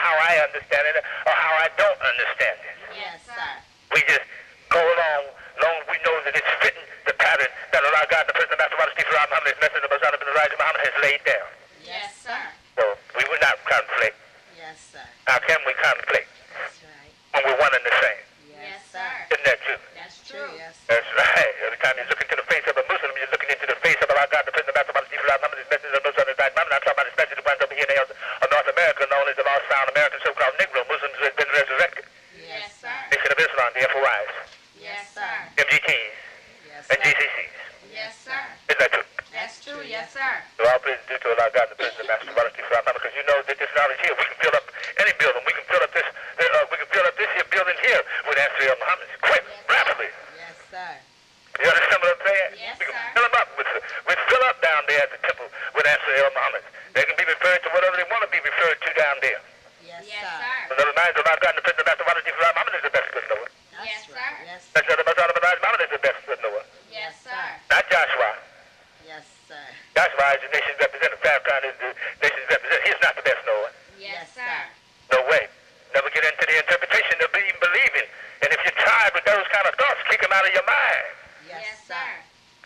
how I understand it or how I don't understand it. Yes, sir. We just go along, long as we know that it's fitting the pattern that Allah God, the President, Master Water, Steve Muhammad, his messenger, the Messiah, the Elijah Muhammad has laid down. Yes, sir. So we will not conflict. Yes, sir. How can we conflict That's right. when we're one and the same? Yes, sir. Isn't that true? That's true. Yes. That's right. Every time you look into the face of a Muslim, you're looking into the face of Allah God, the President, Master Water, Steve Muhammad, his messenger, the Messiah, the Elijah Muhammad. I'm talking about especially the ones over here in North America known as the lost found American so-called Negro Muslims who have been resurrected. Yes, sir. Nation of Islam, the FOIs, Yes, sir. MGTs, Yes, and sir. GCCs. Yes, sir. Isn't that true? That's true. Yes, sir. So all praise is due to Allah God, the President, Master Water, Steve Muhammad, because you know that this knowledge here, we can fill up any building. We can fill up this. We can fill up this here building here with Ansari Muhammad. Quick, rapidly. Yes, sir. You understand what I'm saying? Yes, we can sir. fill them up we fill up down there at the temple with Ansari Muhammad. They can be referred to whatever they want to be referred to down there. Yes, Yes, sir. sir. But the minds of Allah God, the President, Master Water, Steve Muhammad is the best good Noah. That's Yes, right. sir. Yes, That's the Messiah, the Elijah Muhammad is the best good Noah. Yes, sir. Not Joshua. Yes, sir. Joshua is the nation's representative. Farrakhan is the nation's representative. He's not the best Noah. Yes, sir. No way. Never get into the interpretation of even believing. And if you're tired with those kind of thoughts, kick them out of your mind. Yes, Yes, sir. sir.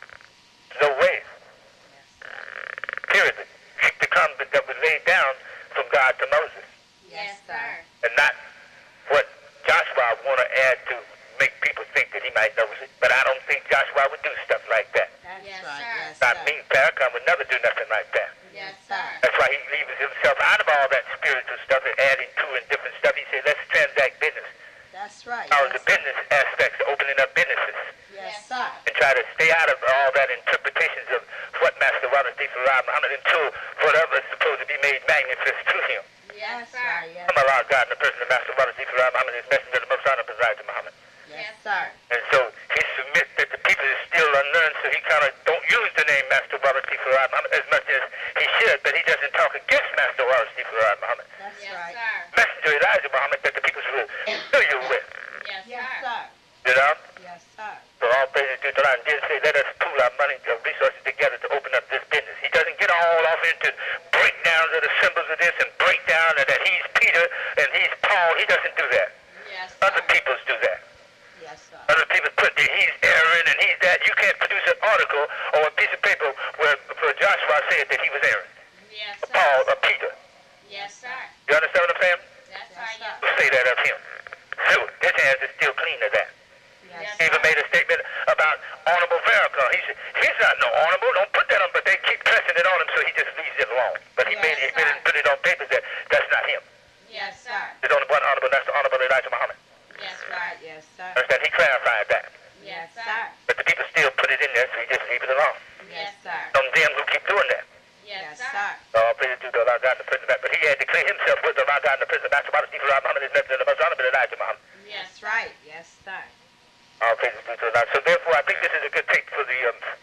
No way. Yes, sir. Period. Keep the covenant that was laid down from God to Moses. Yes, sir. And not what Joshua want to add to make people think that he might know it. But I don't think Joshua would do stuff like that. That's Yes, right. sir. Yes, Not sir. me. Farrakhan would never do nothing like that. Yes, sir. sir. That's why he leaves himself out of all that spiritual stuff and adding to and different stuff. He said, let's transact business. That's right. All Yes, the business aspects, opening up businesses. Yes, sir. And try to stay out of all that interpretations of what Master Water Steve Muhammad until whatever is supposed to be made manifest to him. Yes, Yes, sir. sir. Yes, I'm Allah God and the person of Master Water Steve Muhammad, his messenger, the Most Honorable Elijah Muhammad. yes, sir. And so he submits that the people is still unlearned, so he kind of don't use the name Master Water Steve Muhammad as much as he should, but he doesn't talk against Master Water Steve Muhammad. That's Yes, right. sir. Messenger Elijah Muhammad that the people will familiar with. Yes, Yes, sir. sir. You know? Yes, sir. So all praises due to Allah, and did say, let us pool our money and resources together to open up this business. He doesn't get all off into breakdowns of the symbols of this and breakdown of that he's Peter and he's Paul. He doesn't do that. Yes, Other sir. peoples do that. Yes, sir. Other people put that he's Aaron and he's that. You can't produce an article or a piece of paper where Joshua said that he was Aaron, Yes, or Paul, sir. or Peter. Yes, sir. You understand what I'm saying? That's Yes, right. sir. Yes, We'll say that of him. So his hands is still clean of that. Yes, Yes, He even made a statement about Honorable Farrakhan. He said, he's not no honorable, don't put that on, but they keep pressing it on him, so he just leaves it alone. But he Yes, made it, sir. put it on paper that that's not him. Yes, sir. There's only one honorable, that's the Honorable Elijah Muhammad. Yes, Right. right. Yes, sir. Understand? He clarified that. Yes, Yes, sir. But the people still put it in there, so he just leave it alone. Yes, sir. Some them who keep doing that. Yes, Yes, sir. sir. All praise due to Allah God and the Prince of that. But he had to clear himself with Allah God and the Prince of that. Muhammad, Steve Muhammad, his messenger, the most honorable Elijah Muhammad. Yes, That's right. Yes, sir. All praise due to Allah. So therefore, I think this is a good take for the,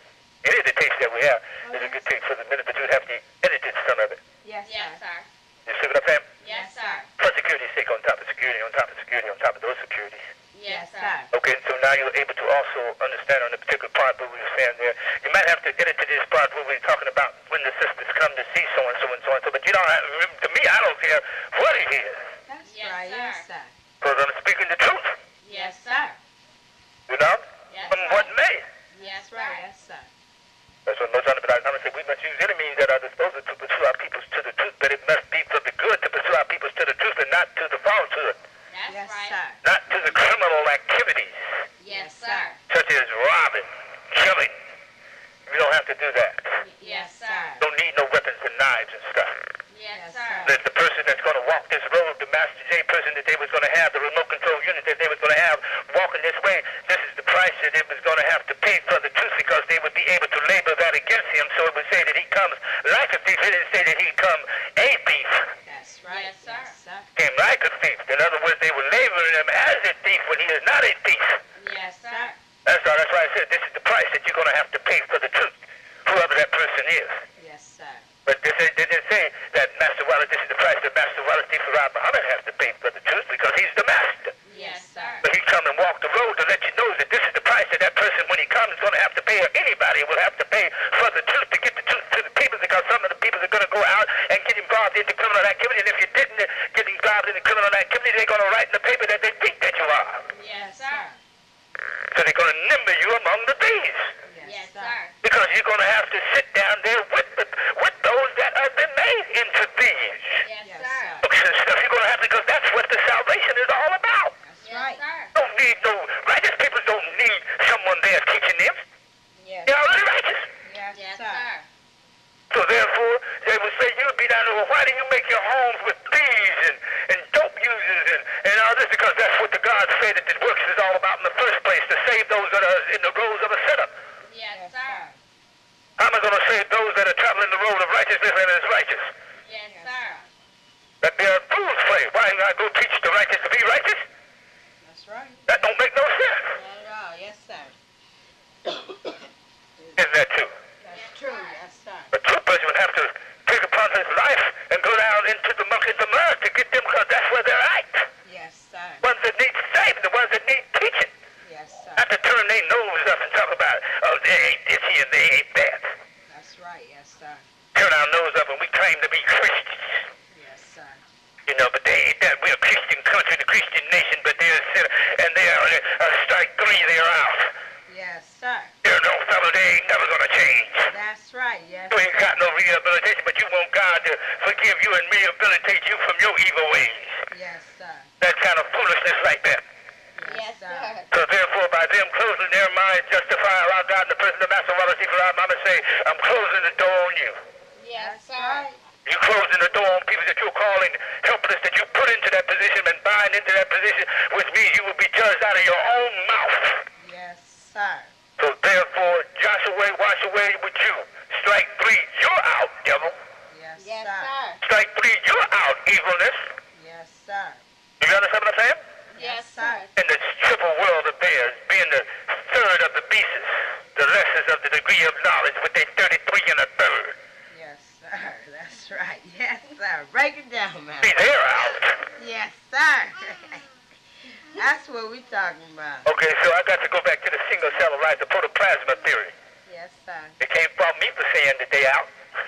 it is a tape that we have. It's a good take for the minute, but you would have to edit some of it. Yes, Yes, sir. sir. You see what I'm saying? Yes, sir. For security's sake, on top of security, on top of security, on top of those securities. Yes, sir. Okay, so now you're able to also understand on the particular part where we were saying there. You might have to edit to this part where we're talking about when the sisters come to see so and so and so and so. But you don't have, to me, I don't care what it is. That's Yes, right. sir. Yes, sir. Because I'm speaking the truth, Yes, sir. you know? Yes, From sir. what may. Yes, That's right. right. Yes, sir. That's what most honorable Elijah said. We must use any means at our disposal to pursue our peoples to the truth, but it must be for the good to pursue our peoples to the truth and not to the falsehood, That's Yes, right. sir. not to the criminal activities, Yes, Yes, sir. sir. such as robbing, killing. We don't have to do that. Yes, sir. Don't need no weapons and knives and stuff. Yes, Yes, sir. sir. That the person that's going to walk this road, the Master J person that they was going to have, the remote control unit that they was going to have walking this way, this is the price that it was going to have to pay for the truth, because they would be able to label that against him. So it would say that he comes like a thief. It didn't say that he come a thief. That's right. Yes, sir. Yes, sir. Came like a thief. In other words, they were labeling him as a thief when he is not a thief. Yes, sir. That's all. That's why I said this is the price that you're going to have to pay for the truth, whoever that person is. Yes, sir. But they didn't say that Master Wallace, this is the price that Master Wallace Steve Muhammad has to pay for the truth, because he's the master. Yes, sir. But he come and walk the road to let you know that this is the price that that person, when he comes, is going to have to pay, or anybody will have to pay for the truth, to get the truth to the people, because some of the people are going to go out and get involved in the criminal activity, and if you didn't get involved in criminal activity, they're going to write in the paper that they think that you are. Yes, sir. sir. So they're going to number you among the thieves. Yes, sir. Because you're going to have to sit down there with those that have been made into thieves. Yes, Yes, sir. sir. Books and stuff, you're going to have to, because that's what the salvation is all about. That's Yes, right. sir. Don't need no, righteous people don't need someone there teaching them. Yes. They're already righteous. Yes, Yes, sir. sir. So therefore, they would say, you'll be down there, well, why do you make your homes with thieves and dope users and all this? Because that's what the God said that the works is all about in the first place, to save those that are in the roads of a sinner. Yes, sir. How am I going to save those that are traveling the road of righteousness and is righteous? Yes, sir. That they are fools play. Why not go teach the righteous to be righteous? That's right. That don't make no sense. Not at all. Yes, sir. Isn't that true? That's true. Yes, sir. A true person would have to take upon his life and go down into the muck and the mud to get them, because that's where they're at. Yes, sir. Ones that need saving, the ones that need teaching. Yes, sir. Not to turn their nose up and talk about, oh, they ain't this here and they ain't that. That's right. Yes, sir. Turn our nose up and we claim to be Christians. Yes, sir. You know, but they ain't that. We're a Christian country, the Christian nation, but they're a sinner, and they are strike three, they're out. Yes, sir. They're no fellow, they ain't never gonna change. That's right. Yes, You ain't sir. got no rehabilitation, but you want God to forgive you and rehabilitate you from your evil ways. Yes, sir. That kind of foolishness like that. Yes, sir. So therefore, by them closing their minds, justify our God in the person of Master Wallace for our mama say, I'm closing the door on you. Yes, That's sir. right. You closing the door on people that you're calling helpless, that you put into that position and bind into that position, which means you will be judged out of your own mouth. Yes, sir. So therefore, Joshua, wash away with you. Strike three, you're out, devil. Yes, Yes, sir. sir. Strike three, you're out, evilness. Yes, sir. You understand what I'm saying? Yes, sir. sir. In the triple world of theirs, being the third of the beasts, the lessons of the degree of knowledge with their 33 and a third. Yes, sir. That's right. Yes, sir. Break it down, man. See, they're out. Yes, sir. That's what we talking about. Okay, so I got to go back to the single cell of life, the protoplasma theory. Yes, sir. They can't fault me for saying that they out.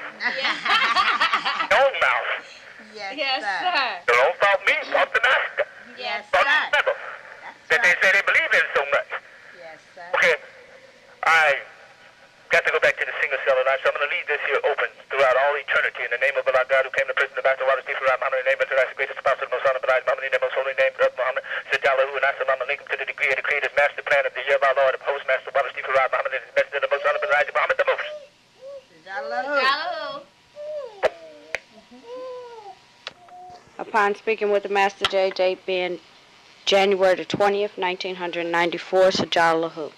Their own mouth. Yes, Yes, sir. sir. They don't fault me, fault the master. Yes, Sir. Fault the devil that they That's say right. they believe in so much. Yes, sir. Okay, I got to go back to the single cell of life, so I'm going to leave this here open throughout all eternity in the name of Allah God who came to prison, the Master Wallace Deeper, Muhammad, in the name of the greatest apostle, the most honorable Elijah Muhammad, in the most holy name of Muhammad, Sajalahu, and Assalamu alaikum to the degree of the creator's master plan of the year of our Lord, of host, Master Wallace Deeper, Muhammad, and his messenger, the most honorable Elijah Muhammad, the most. Hallelujah. Upon speaking with the Master J. being January the 20th, 1994, Sajalahu.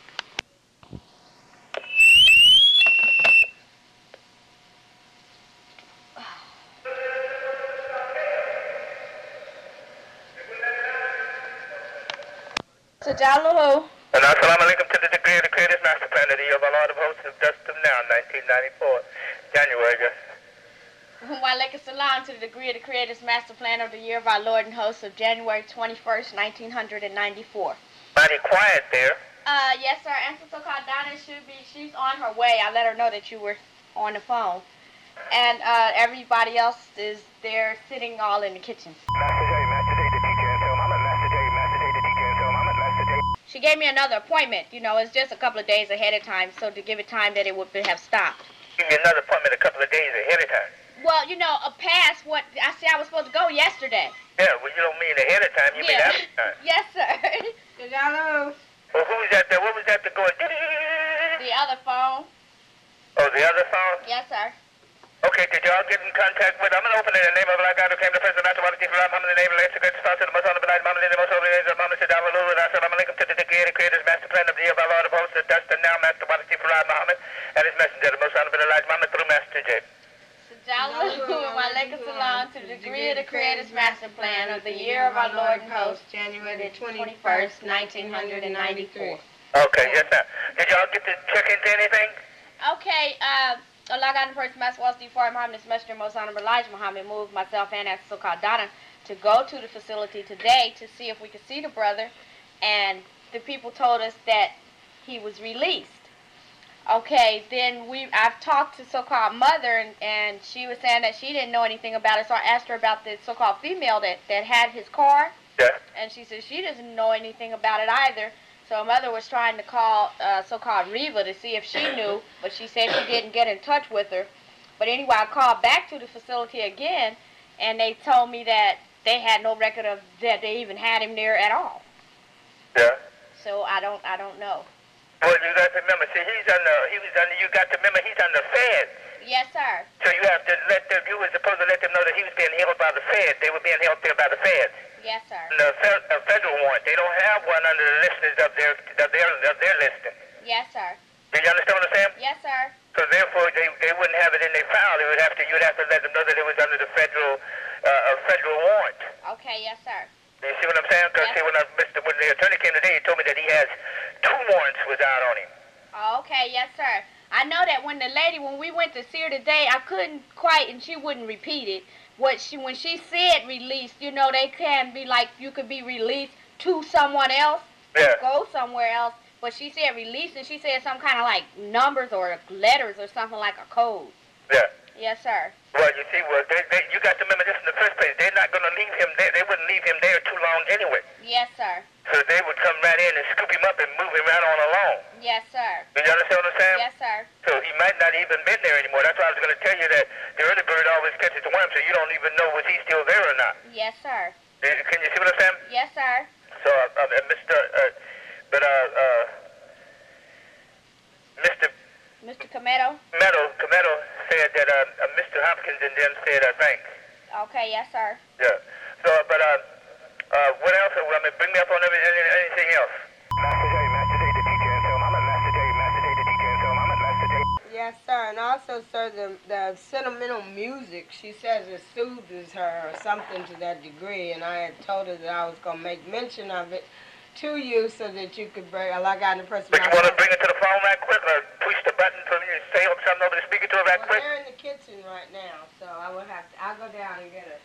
Sajalahu. And assalamu alaikum to the degree of the creator's master plan of the year of our Lord, of hosts, of dust of now, 1994, January. Walaikum salam to the degree of the Creator's master plan of the year of our Lord and host of January 21st, 1994. Mighty quiet there. Yes, sir. Answer so-called Donna she's on her way. I let her know that you were on the phone. And everybody else is there sitting all in the kitchen. Master J, the teacher, and so Muhammad, Master J, the teacher, and so Muhammad, Master J. She gave me another appointment. You know, it's just a couple of days ahead of time, so to give it time that it would have stopped. Give me another appointment a couple of days ahead of time. Well, you know, past what I said I was supposed to go yesterday. Yeah, well, you don't mean ahead of time, you mean after time. Yes, sir. Hello. Well, who was that there? What was that that going? The other phone. Oh, the other phone? Yes, sir. Okay, did y'all get in contact with? I'm going to open it in the name of Allah God who came to president, Master Wallace Deeper, Muhammad, in the name of the great spouse of the most honorable Elijah Muhammad, in the most holy name of Muhammad, said Hallelujah, and assalamu alaikum to the degree creator's master plan of the year of our Lord of hosts, the dust and now Master Wallace Deeper, Muhammad, and his messenger, the most honorable Elijah Muhammad, through Master J. Salam, walaikum salam to the degree of the Creator's master plan of the year of our Lord and host, January the 21st, 1994. Okay, yes, sir. Did y'all get to check into anything? Okay, Allah God in the first Master Wallace D4 Muhammad, his messenger, most honorable Elijah Muhammad, moved myself and as so-called Donna to go to the facility today to see if we could see the brother, and the people told us that he was released. Okay, then I've talked to so-called mother, and she was saying that she didn't know anything about it. So I asked her about the so-called female that had his car, Yeah. and she said she doesn't know anything about it either. So mother was trying to call so-called Reva to see if she knew, but she said she didn't get in touch with her. But anyway, I called back to the facility again, and they told me that they had no record of that they even had him there at all. Yeah. So I don't know. Well, you got to remember, see, you got to remember, he's on the feds. Yes, sir. So you have to let them, you were supposed to let them know that he was being held by the feds. They were being held there by the feds. Yes, sir. A federal warrant. They don't have one under the listings of their listing. Yes, sir. Do you understand what I'm saying? Yes, sir. So therefore, they wouldn't have it in their file. You'd have to let them know that it was under the federal warrant. Okay, yes, sir. You see what I'm saying? Because Yes. see, when the attorney came today, he told me that he has 2 warrants was out on him. Okay, yes, sir. I know that when we went to see her today, I couldn't quite, and she wouldn't repeat it. When she said released, you know, they can be like, you could be released to someone else, Yeah. go somewhere else. But she said released, and she said some kind of like numbers or letters or something like a code. Yeah. Yes, sir. Well, you see, you got to remember this in the first place. They're not going to leave him there. They wouldn't leave him there too long anyway. Yes, sir. So they would come right in and scoop him up and move him right on along. Yes, sir. Do you understand what I'm saying? Yes, sir. So he might not even been there anymore. That's why I was going to tell you that the early bird always catches the worm, so you don't even know was he still there or not. Yes, sir. Can you see what I'm saying? Yes, sir. So, Mr. Cometto? Cometto said that Mr. Hopkins and them said thanks. Okay, yes, sir. Yeah. So, what else? I mean, bring me up on anything else. Master J, the teacher, and so I'm at Master J, the teacher, and so I'm at Master J. Yes, sir. And also, sir, the sentimental music, she says it soothes her or something to that degree. And I had told her that I was going to make mention of it to you so that you could bring, like I got the person. But you want to bring it to the phone right quick or push the button for me to say something over the speaker to her right quick? They're in the kitchen right now, so I will have to, I'll go down and get it.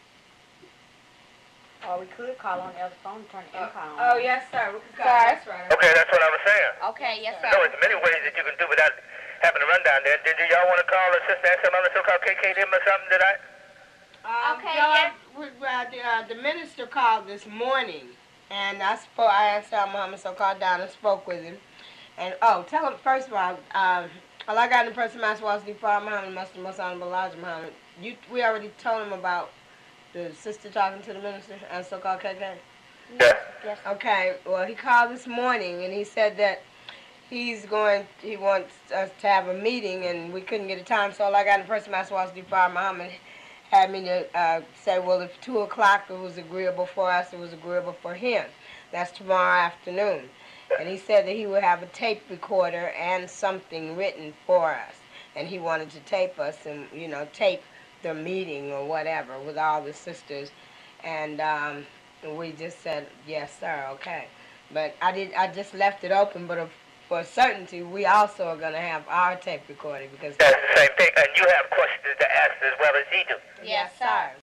Or we could call on the other phone, turn the income on. Oh, yes, sir. We can call. Sir? That's right. Okay, that's what I was saying. Okay, yes, sir. No, there's many ways that you can do without having to run down there. Did y'all want to call a sister and some other so-called KKM or something tonight? Okay, The minister called this morning, and I asked Muhammad, so-called Donna, spoke with him. And, tell him, first of all, Allah got in the person, Master Walter Muhammad, Master Most Honorable Elijah Muhammad. We already told him about the sister talking to the minister and so-called KK? Yeah. Yes. Okay, well, he called this morning, and he said that he wants us to have a meeting, and we couldn't get a time, so all I got in the person, Master Walter Muhammad, had me to say, well, if 2 o'clock it was agreeable for us, it was agreeable for him. That's tomorrow afternoon. And he said that he would have a tape recorder and something written for us. And he wanted to tape us and, tape the meeting or whatever with all the sisters. And we just said, yes, sir, okay. But I just left it open, but for certainty, we also are going to have our tape recording because That's the same thing. And you have questions to ask as well as he do. Yes, sir.